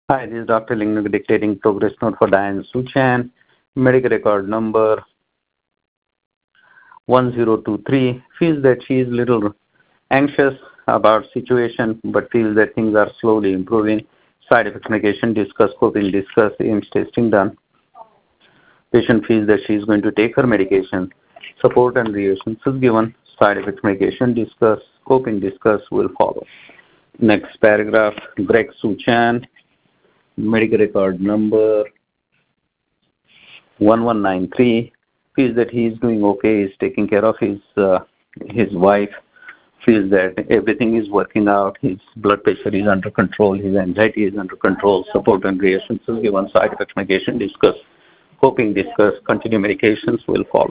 Hi, this is Dr. Ling dictating progress note for Diane Suchan. Medical record number 1023. Feels that she is a little anxious about situation, but feels that things are slowly improving. Side effects medication discuss, coping discuss, AIMS testing done. Patient feels that she is going to take her medication. Support and reassurances given. Side effects medication discuss, coping discuss will follow. Next paragraph, Greg Suchan. Medical record number 1193. Feels that he is doing okay. He's taking care of his wife. Feels that everything is working out. His blood pressure is under control. His anxiety is under control. Support and reassurances given. Side effects medication discuss. Coping discuss. Continue medications will follow.